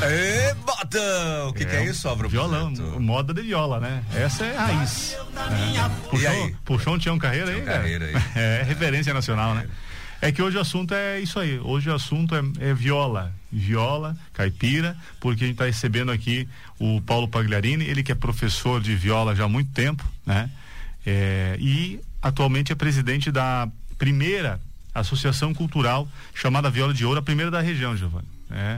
Ê, botão! O que é isso, Álvaro? Violão, moda de viola, né? Essa é a raiz. Puxou um Tião Carreira aí, cara? É referência nacional, né? É que hoje o assunto é isso aí. Hoje o assunto é viola, caipira, porque a gente está recebendo aqui o Paulo Pagliarini, ele que é professor de viola já há muito tempo, né? E atualmente é presidente da primeira associação cultural chamada Viola de Ouro, a primeira da região, Giovanni.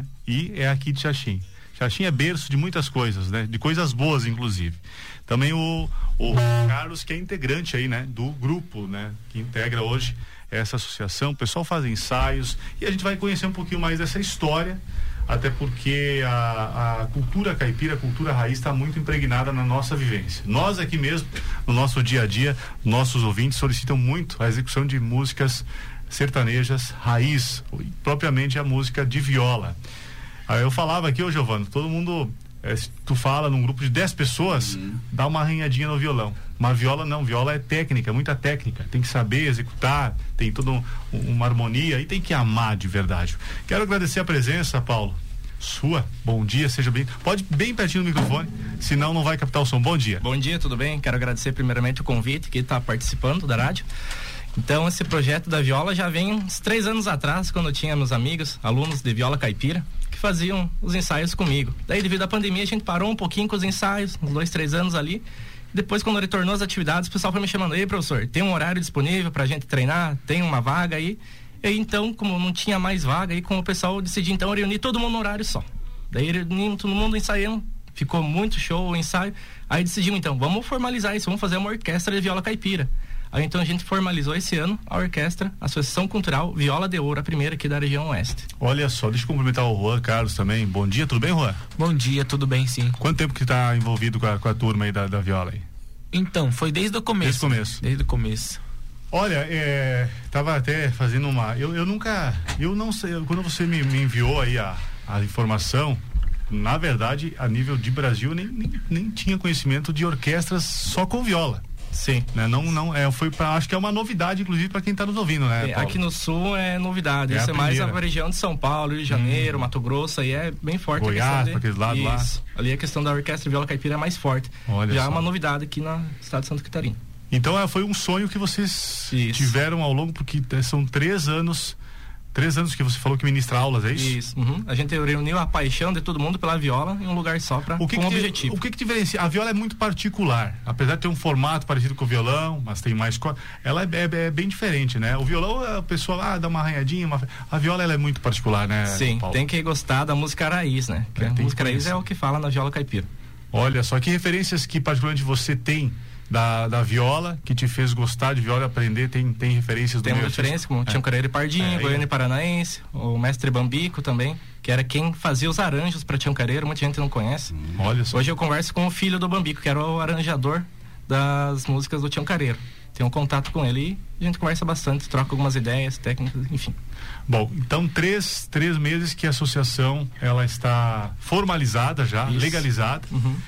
E é aqui de Xaxim. Xaxim é berço de muitas coisas, né? De coisas boas, inclusive. Também o Carlos, que é integrante aí, né? Do grupo, né? Que integra hoje essa associação. O pessoal faz ensaios e a gente vai conhecer um pouquinho mais dessa história, até porque a cultura caipira, a cultura raiz está muito impregnada na nossa vivência. Nós aqui mesmo, no nosso dia a dia, nossos ouvintes solicitam muito a execução de músicas sertanejas raiz, propriamente a música de viola. Eu falava aqui, Giovanni, todo mundo, se tu fala num grupo de 10 pessoas, dá uma arranhadinha no violão. Mas viola não, viola é técnica, muita técnica, tem que saber executar, tem toda uma harmonia e tem que amar de verdade. Quero agradecer a presença, Paulo, sua, bom dia, seja bem, pode bem pertinho do microfone, senão não vai captar o som. Bom dia. Bom dia, tudo bem? Quero agradecer primeiramente o convite que está participando da rádio. Então, esse projeto da viola já vem uns 3 anos atrás, quando eu tinha meus amigos, alunos de viola caipira, que faziam os ensaios comigo. Daí, devido à pandemia, a gente parou um pouquinho com os ensaios, uns 2, 3 anos ali. Depois, quando retornou as atividades, o pessoal foi me chamando: ei, professor, tem um horário disponível pra gente treinar? Tem uma vaga aí? E então, como não tinha mais vaga, aí com o pessoal decidi então reunir todo mundo no horário só. Daí reunimos todo mundo ensaiando, ficou muito show o ensaio. Aí decidimos então, vamos formalizar isso, vamos fazer uma orquestra de viola caipira. Aí então a gente formalizou esse ano a orquestra, a Associação Cultural Viola de Ouro, a primeira aqui da região oeste. Olha só, deixa eu cumprimentar o Juan Carlos também. Bom dia, tudo bem, Juan? Bom dia, tudo bem, sim. Quanto tempo que tá envolvido com a turma aí da viola aí? Então, foi desde o começo. Desde o começo. Olha, tava até fazendo eu não sei, quando você me enviou aí a informação, na verdade, a nível de Brasil, nem tinha conhecimento de orquestras só com viola. Sim. Né? Acho que é uma novidade, inclusive, para quem está nos ouvindo, né, Paulo? Aqui no sul é novidade. Isso é mais a região de São Paulo, Rio de Janeiro, Mato Grosso, aí é bem forte. Goiás, para aqueles lados lá. Ali a questão da orquestra viola caipira é mais forte. Olha já só. é uma novidade aqui no estado de Santa Catarina. Então foi um sonho que vocês tiveram ao longo, porque são 3 anos que você falou que ministra aulas, é isso? Isso. A gente reuniu a paixão de todo mundo pela viola em um lugar só com um objetivo. O que diferencia? A viola é muito particular, apesar de ter um formato parecido com o violão, mas tem mais ela é bem diferente, né? O violão, a pessoa dá uma arranhadinha, a viola ela é muito particular, né? Sim, Paulo? Tem que gostar da música raiz, né? A música raiz é o que fala na viola caipira. Olha só, que referências que particularmente você tem da viola, que te fez gostar de viola e aprender? Tem referências do meio? Tem referência como Tião Carreira e Pardinho, Goiânia e Paranaense, o mestre Bambico também, que era quem fazia os arranjos para Tião Carreira, muita gente não conhece. Olha só. Hoje eu converso com o filho do Bambico, que era o arranjador das músicas do Tião Carreira. Tenho um contato com ele e a gente conversa bastante, troca algumas ideias, técnicas, enfim. Bom, então 3 meses que a associação ela está formalizada já, legalizada.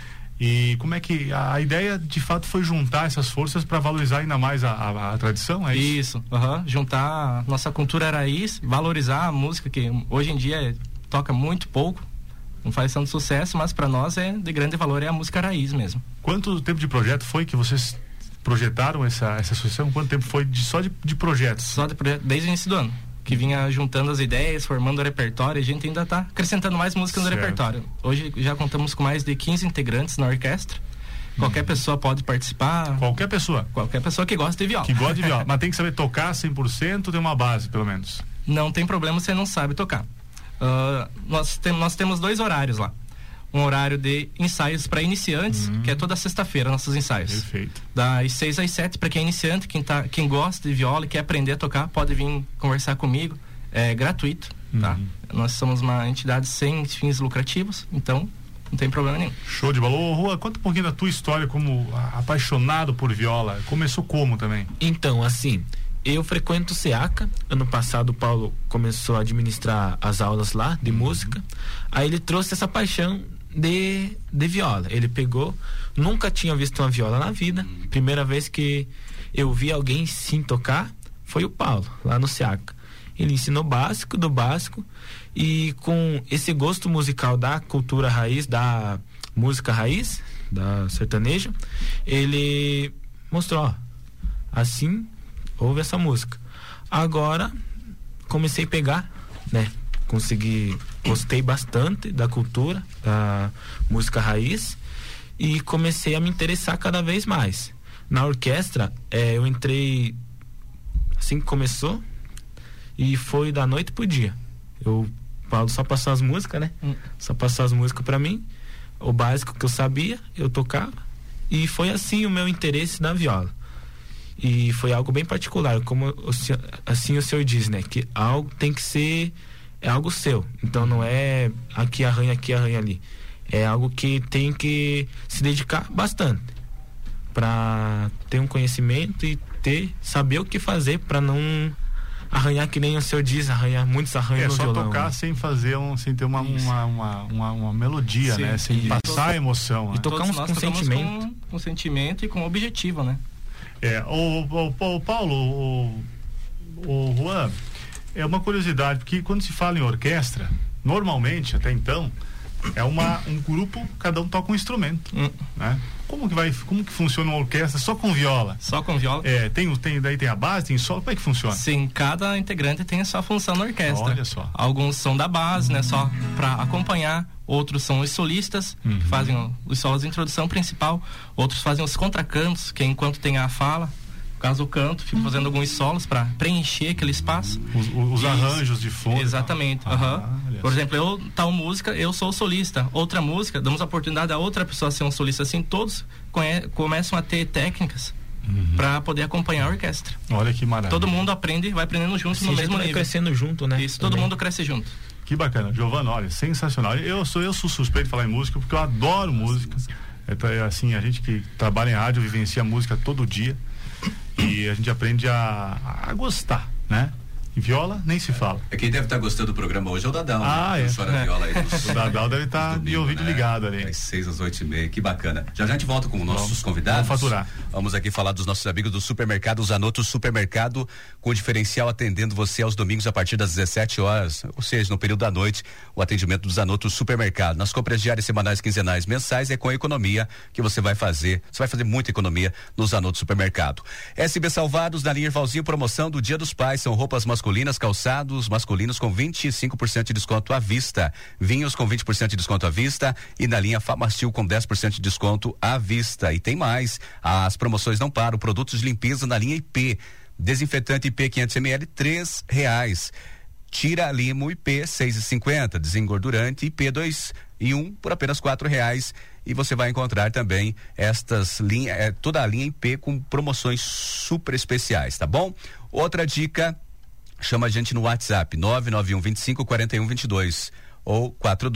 E como é que a ideia de fato foi juntar essas forças para valorizar ainda mais a tradição, é isso? Isso, juntar a nossa cultura raiz, valorizar a música que hoje em dia toca muito pouco, não faz tanto sucesso, mas para nós é de grande valor, é a música raiz mesmo. Quanto tempo de projeto foi que vocês projetaram essa associação? Quanto tempo foi só de projetos? Só de projetos, desde o início do ano, que vinha juntando as ideias, formando o repertório, e a gente ainda está acrescentando mais música no repertório. Hoje já contamos com mais de 15 integrantes na orquestra. Qualquer pessoa pode participar. Qualquer pessoa? Qualquer pessoa que gosta de viola. Que gosta de viola, mas tem que saber tocar 100%, tem uma base, pelo menos. Não tem problema se você não sabe tocar. Nós temos 2 horários lá. Um horário de ensaios para iniciantes, que é toda sexta-feira, nossos ensaios. Perfeito. Das 6 às 7, para quem é iniciante, quem gosta de viola e quer aprender a tocar, pode vir conversar comigo. É gratuito, tá? Nós somos uma entidade sem fins lucrativos, então não tem problema nenhum. Show de bola. Ô, Rua, conta um pouquinho da tua história como apaixonado por viola. Começou como também? Então, assim, eu frequento o SEACA. Ano passado o Paulo começou a administrar as aulas lá de música. Aí ele trouxe essa paixão de viola. Ele pegou, nunca tinha visto uma viola na vida. Primeira vez que eu vi alguém sim tocar foi o Paulo, lá no SEACA. Ele ensina o básico do básico, e com esse gosto musical da cultura raiz, da música raiz, da sertaneja, ele mostrou, ó, assim ouve essa música. Agora comecei a pegar, né? Gostei bastante da cultura, da música raiz, e comecei a me interessar cada vez mais. Na orquestra, eu entrei assim que começou, e foi da noite pro dia. O Paulo só passou as músicas, né? Só passou as músicas pra mim, o básico que eu sabia, eu tocava, e foi assim o meu interesse na viola. E foi algo bem particular, como assim o senhor diz, né? Que algo tem que ser, é algo seu. Então não é aqui arranha ali. É algo que tem que se dedicar bastante para ter um conhecimento e saber o que fazer para não arranhar, que nem o senhor diz, muitos arranham no violão. É só tocar, né? sem ter uma melodia, sim, né? Sem passar a emoção. E né? tocamos com sentimento. Com sentimento e com objetivo, né? O Paulo, o Juan, é uma curiosidade, porque quando se fala em orquestra, normalmente, até então, é um grupo, cada um toca um instrumento, né? Como que funciona uma orquestra só com viola? Só com viola? Daí tem a base, tem solo, como é que funciona? Sim, cada integrante tem a sua função na orquestra. Olha só. Alguns são da base, né? Só para acompanhar. Outros são os solistas, que fazem os solos de introdução principal. Outros fazem os contracantos, que enquanto tem a fala, no caso o canto, fico fazendo alguns solos para preencher aquele espaço. Os arranjos de fundo. Exatamente. Por exemplo, tal música, eu sou o solista. Outra música, damos a oportunidade a outra pessoa ser um solista. Assim, todos começam a ter técnicas para poder acompanhar a orquestra. Olha que maravilha. Todo mundo vai aprendendo junto, assim, no mesmo nível. Crescendo junto, né? Isso, todo mundo cresce junto. Que bacana, Giovana, olha, sensacional. Eu sou suspeito de falar em música porque eu adoro música. Assim, a gente que trabalha em rádio vivencia música todo dia e a gente aprende a gostar, né? E viola, nem se fala. Quem deve estar gostando do programa hoje é o Dadão, né? Chora viola aí. O Dadão deve estar de ouvido ligado ali. Das 6 às 8h30, que bacana. Já a gente volta com nossos convidados. Vamos faturar. Vamos aqui falar dos nossos amigos do supermercado Zanotto Supermercado, com diferencial atendendo você aos domingos a partir das 17 horas, ou seja, no período da noite, o atendimento do Zanotto Supermercado. Nas compras diárias, semanais, quinzenais, mensais, é com a economia que você vai fazer muita economia no Zanotto Supermercado. SB Salvados, na linha Irvalzinho, promoção do Dia dos Pais, são roupas masculinas, calçados masculinos com 25% de desconto à vista, vinhos com 20% de desconto à vista e na linha Famacil com 10% de desconto à vista. E tem mais, as promoções não param, produtos de limpeza na linha IP, desinfetante IP 500ml R$3, tira limo IP 6,50, desengordurante IP 2 e 1 por apenas R$4. E você vai encontrar também estas linhas, toda a linha IP com promoções super especiais, tá bom? Outra dica, chama a gente no WhatsApp 991254122 ou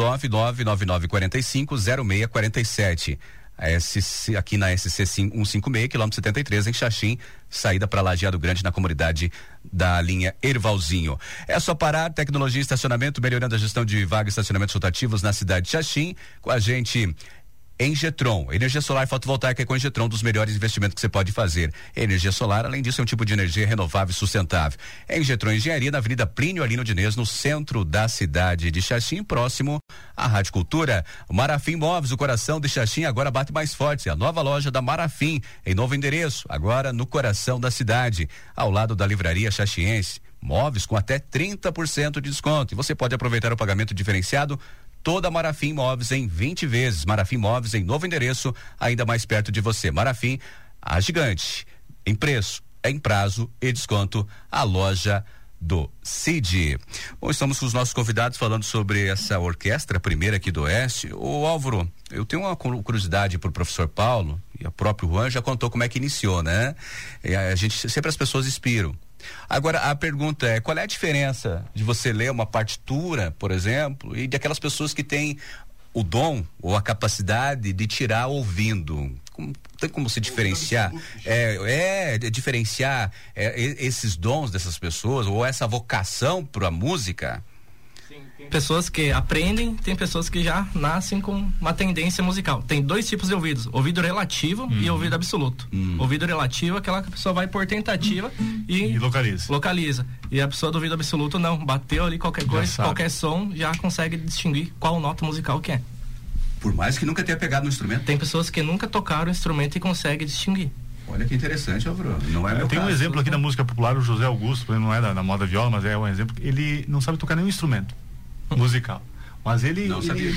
49999450647. Aqui na SC 156, quilômetro 73, em Xaxim, saída para Lajeado Grande, na comunidade da linha Ervalzinho. É só parar, tecnologia e estacionamento, melhorando a gestão de vagas e estacionamentos rotativos na cidade de Xaxim, com a gente Engetron, energia solar fotovoltaica é com Engetron, dos melhores investimentos que você pode fazer. Energia solar, além disso, é um tipo de energia renovável e sustentável. Engetron Engenharia, na Avenida Plínio Alino Diniz, no centro da cidade de Xaxim, próximo à Rádio Cultura. Marafim Móveis, o coração de Xaxim agora bate mais forte. A nova loja da Marafim, em novo endereço, agora no coração da cidade, ao lado da livraria Xaxiense. Móveis com até 30% de desconto. E você pode aproveitar o pagamento diferenciado toda a Marafim Móveis em 20 vezes. Marafim Móveis em novo endereço, ainda mais perto de você. Marafim, a gigante, em preço, em prazo e desconto, a loja do Cid. Bom, estamos com os nossos convidados falando sobre essa orquestra primeira aqui do Oeste. Ô Álvaro, eu tenho uma curiosidade pro professor Paulo, e o próprio Juan já contou como é que iniciou, né? Sempre as pessoas inspiram. Agora, a pergunta é, qual é a diferença de você ler uma partitura, por exemplo, e de aquelas pessoas que têm o dom ou a capacidade de tirar ouvindo? Tem como se diferenciar? Diferenciar esses dons dessas pessoas ou essa vocação para a música? Sim, pessoas que aprendem, tem pessoas que já nascem com uma tendência musical. Tem 2 tipos de ouvidos, ouvido relativo e ouvido absoluto. Ouvido relativo é aquela que a pessoa vai por tentativa e localiza. E a pessoa do ouvido absoluto não, bateu ali qualquer coisa, qualquer som, já consegue distinguir qual nota musical que é. Por mais que nunca tenha pegado no instrumento. Tem pessoas que nunca tocaram o instrumento e conseguem distinguir. Olha que interessante, Bruno. Não é meu Tem caso. Um exemplo aqui da música popular, o José Augusto, não é da moda viola, mas é um exemplo. Ele não sabe tocar nenhum instrumento musical. Mas ele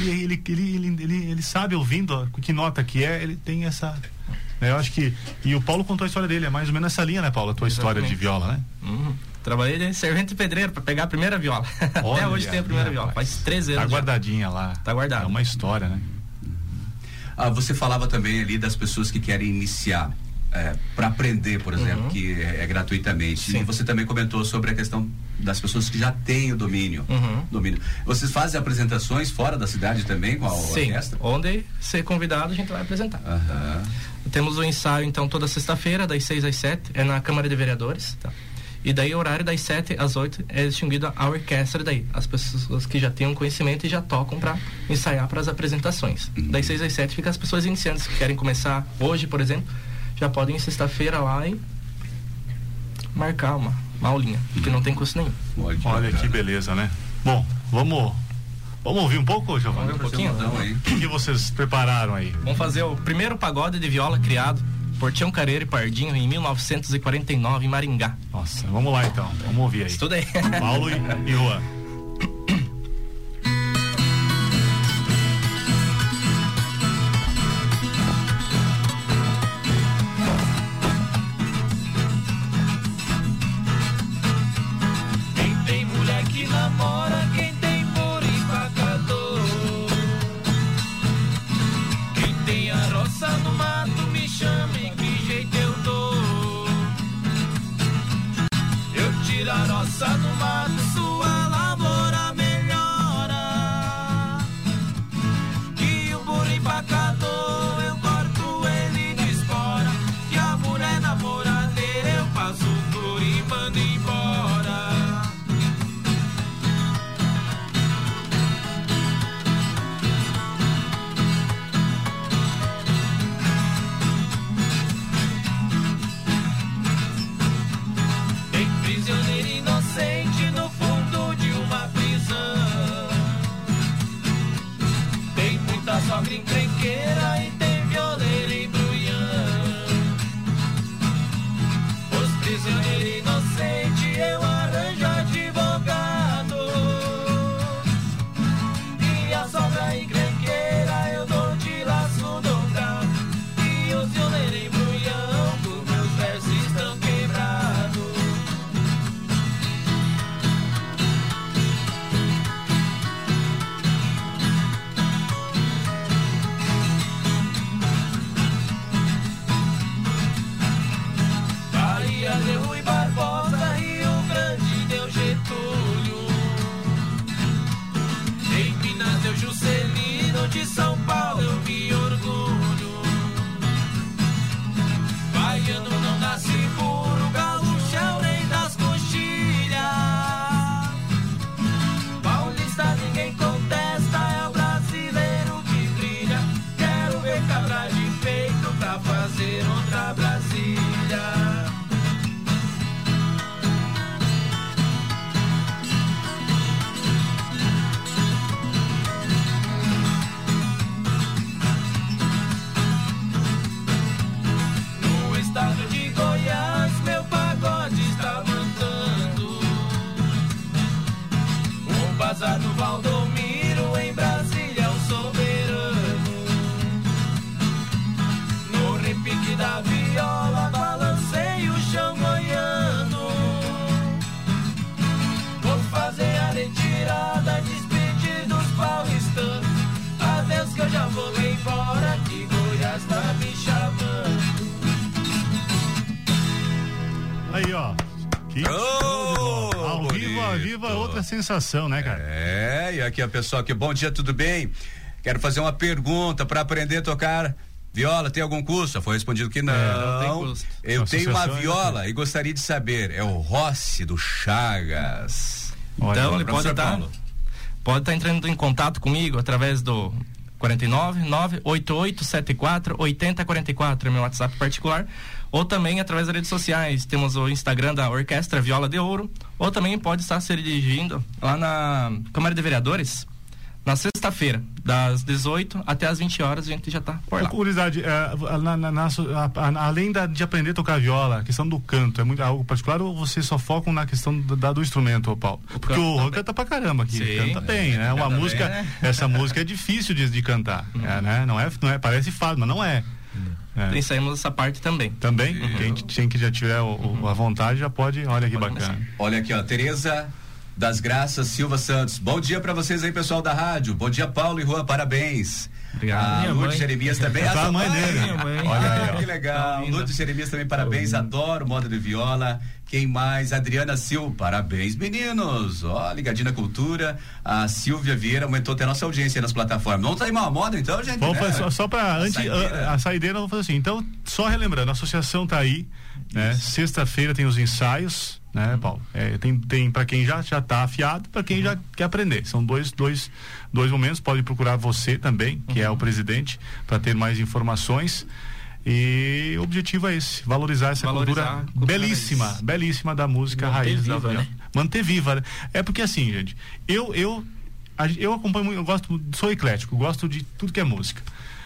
sabe, ouvindo que nota que é, ele tem essa. Eu acho que. E o Paulo contou a história dele, é mais ou menos essa linha, né, Paulo? A tua história de viola, né? Trabalhei de servente pedreiro para pegar a primeira viola. Até hoje tem a primeira viola. Faz 13 anos. Tá guardadinha lá. Tá guardada. É uma história, né? Você falava também ali das pessoas que querem iniciar. Para aprender, por exemplo, que é gratuitamente. Sim. E você também comentou sobre a questão das pessoas que já têm o domínio. Vocês fazem apresentações fora da cidade também com a orquestra? Onde ser convidado a gente vai apresentar. Temos o ensaio então toda sexta-feira das 6 às 7, é na Câmara de Vereadores, tá? E daí o horário das 7 às 8 é distinguido a orquestra daí, as pessoas que já têm um conhecimento e já tocam para ensaiar para as apresentações. Das 6 às 7 fica as pessoas iniciantes que querem começar hoje, por exemplo, já podem ir sexta-feira lá e marcar uma aulinha, que não tem custo nenhum. Olha que beleza, né? Bom, vamos ouvir um pouco, Giovanni? Vamos ouvir um pouquinho? O que vocês prepararam aí? Vamos fazer o primeiro pagode de viola criado por Tião Carreiro e Pardinho em 1949 em Maringá. Nossa, vamos lá então, vamos ouvir aí. Estuda aí. Paulo e Juan. Aí, ó. Ao vivo é outra sensação, né, cara? E aqui a pessoa aqui, bom dia, tudo bem? Quero fazer uma pergunta para aprender a tocar viola, tem algum curso? Foi respondido que não. Não tem custo. Eu tenho uma viola e gostaria de saber, é o Rossi do Chagas. Então ele pode estar entrando em contato comigo através do 49988748044, é meu WhatsApp particular, ou também através das redes sociais. Temos o Instagram da Orquestra Viola de Ouro, ou também pode estar se dirigindo lá na Câmara de Vereadores, na sexta-feira, das 18 até as 20 horas, a gente já está por lá. Curiosidade, além de aprender a tocar viola, a questão do canto, é muito algo particular, ou você só foca na questão do instrumento, Paulo? Porque o Juan canta pra caramba aqui, sim, canta bem, né? Uma música, bem, né? Essa música é difícil de cantar, né? Não é, parece fácil, mas não é. Ensaiamos essa parte também. Também? Quem que já tiver a vontade já pode, olha que bacana. Começar. Olha aqui, ó, Tereza das Graças Silva Santos. Bom dia pra vocês aí, pessoal da rádio. Bom dia, Paulo e Juan, parabéns. Obrigado. Lourdes Jeremias também. A mãe dele. Olha aí, que legal. Lourdes Jeremias também, parabéns. Adoro moda de viola. Quem mais? Adriana Silva, parabéns, meninos. Ó, ligadinho na cultura. A Silvia Vieira aumentou até a nossa audiência nas plataformas. Vamos sair uma moda então, gente? Vamos fazer, só pra a saideira, vamos fazer assim. Então, só relembrando, a associação tá aí, né? Sexta-feira tem os ensaios, né, Paulo? Tem para quem já tá afiado, para quem já quer aprender. São dois momentos. Pode procurar você também, que é o presidente, para ter mais informações. E o objetivo é esse, valorizar essa cultura belíssima da música raiz da viola. Manter viva, né? É porque assim, gente, eu acompanho muito, sou eclético, gosto de tudo que é música.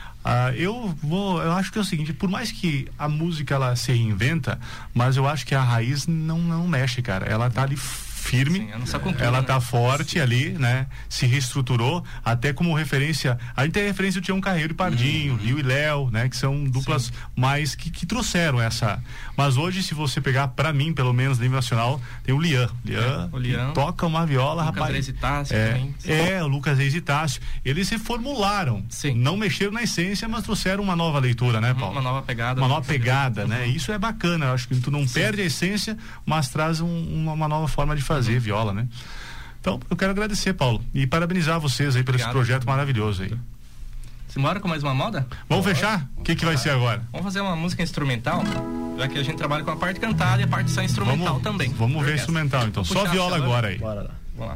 Eu acho que é o seguinte, por mais que a música ela se reinventa, mas eu acho que a raiz não mexe, cara. Ela tá ali firme. Sim, ela tá forte ali, né? Se reestruturou, até como referência. A gente tem referência do Tião Carreiro e Pardinho, Liu e Léo, né? Que são duplas mais que trouxeram essa. Mas hoje, se você pegar, pra mim, pelo menos, nível nacional, tem o Lian. O Lian toca uma viola, Lucas rapaz. Reis e Tássio também. O Lucas Reis e Tássio. Eles se formularam. Sim. Não mexeram na essência, mas trouxeram uma nova leitura, né, Paulo? Uma nova pegada. Uma nova pegada, né? Isso é bacana. Eu acho que tu não perde a essência, mas traz uma nova forma de fazer viola, né? Então, eu quero agradecer, Paulo, e parabenizar vocês aí por esse projeto maravilhoso aí. Simbora com mais uma moda? Vamos fechar? O que vai ser agora? Vamos fazer uma música instrumental, já que a gente trabalha com a parte cantada e a parte só instrumental também. Vamos ver instrumental, então. Só viola agora aí. Bora lá. Vamos lá.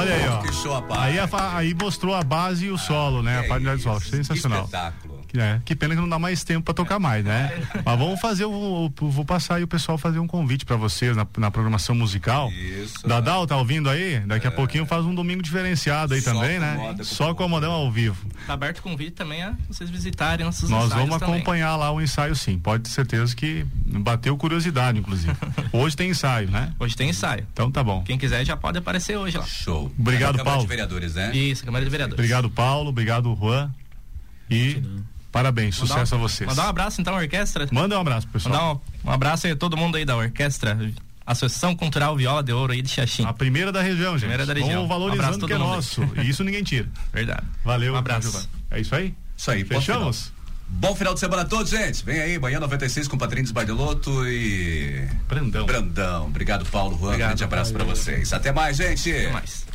Olha aí, ó. Que show, aí mostrou a base e o solo, né? A parte do solo. Sensacional. Que espetáculo. Que pena que não dá mais tempo pra tocar mais, né? Mas vamos fazer, vou passar aí o pessoal fazer um convite pra vocês na programação musical. Isso. Dadal, tá ouvindo aí? Daqui a pouquinho faz um domingo diferenciado aí também, né? Só com o modão ao vivo. Tá aberto o convite também a vocês visitarem nossos ensaios. Nós vamos também acompanhar lá o ensaio, sim. Pode ter certeza que bateu curiosidade, inclusive. Hoje tem ensaio, né? Hoje tem ensaio. Então tá bom. Quem quiser já pode aparecer hoje lá. Show. Obrigado, Paulo. Câmara de Vereadores, né? Isso, Câmara de Vereadores. Obrigado, Paulo. Obrigado, Juan. E parabéns, sucesso a vocês. Mandar um abraço então à orquestra. Manda um abraço, pessoal. Mandar um abraço aí a todo mundo aí da orquestra, Associação Cultural Viola de Ouro aí de Xaxim. A primeira da região, gente. Primeira da região. Vamos valorizando o que é nosso. E isso ninguém tira. Verdade. Valeu. Um abraço. É isso aí? Isso aí. Fechamos? Bom final de semana a todos, gente. Vem aí, manhã 96 com Patrício Bardelotto e Brandão. Obrigado, Paulo, Juan. Um grande abraço pra vocês. Até mais, gente. Até mais.